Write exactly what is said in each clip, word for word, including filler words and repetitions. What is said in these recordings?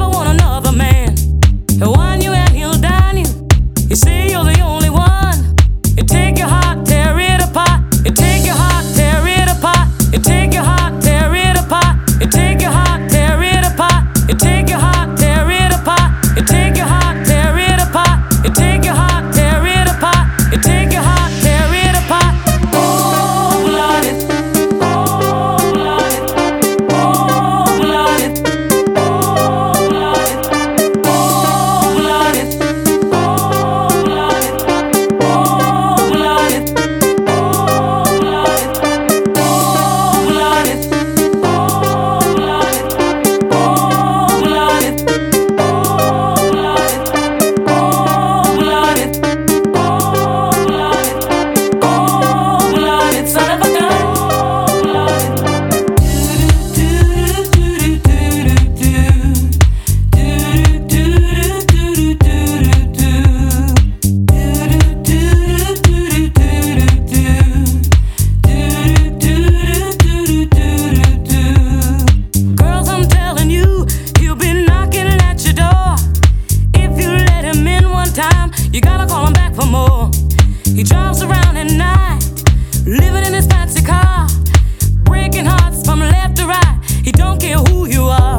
never want another man. He'll wine you and he'll dine you. You say you're the only one. You take your heart, tear it apart. You take your heart, tear it apart. You take your heart, tear it apart. You take your heart, tear it apart. You take your heart, tear it apart. You take your heart, tear it apart. You take your heart, tear it apart. You take your heart, tear it apart. Oh, Lord, it. Oh, Lord, it. Oh, Lord, it. Oh, Lord, it. Oh, Lord, it. Oh, Lord, it. Oh, Lord, it. Oh, Lord, it. Oh, Lord, it. Oh, Lord, it. Oh, Lord, it. Girls, I'm telling you, he'll be knocking at your door. If you let him in one time, you gotta call him back for more. He drives around at night, living in his fancy car, breaking hearts from left to right. He don't care who you are.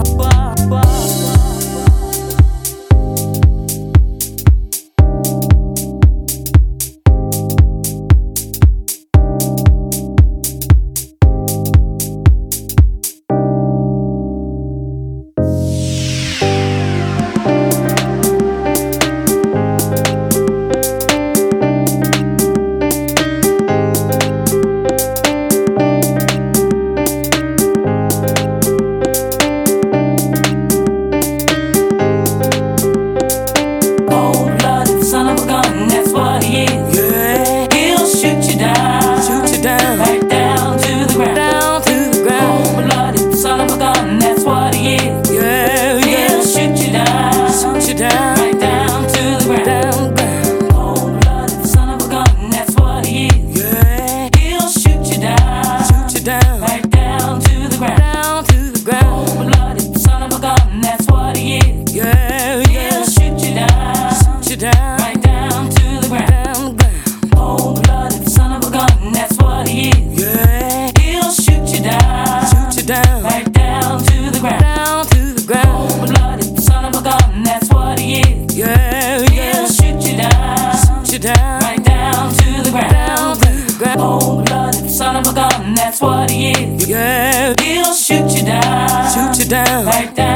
Cold-blooded son of a gun, that's what he is. Yeah. He'll shoot you down, shoot you down, right down to the ground, down to the ground. Cold-blooded son of a gun, that's what he is. Yeah, yeah. He'll shoot you down, shoot you down, right down to the ground, down, down. Cold-blooded son of a gun, that's what he is. Yeah. He'll shoot you down, shoot you down, right down to the ground, down to the ground. Cold-blooded son of a gun, that's what he is. Yeah, yeah. He'll shoot you down, shoot you down, right down to the ground, down, ground. Cold-blooded son of a gun, that's what he is. Yeah. He'll shoot you down, shoot you down, right down to the ground, down to the ground. Cold-blooded son of a gun, that's what he is. Yeah, yeah. He'll shoot you down, shoot you down, right down to the ground, down to the ground. Cold-blooded son of a gun, that's what he is. Yeah. He'll shoot you down, shoot you down, right down.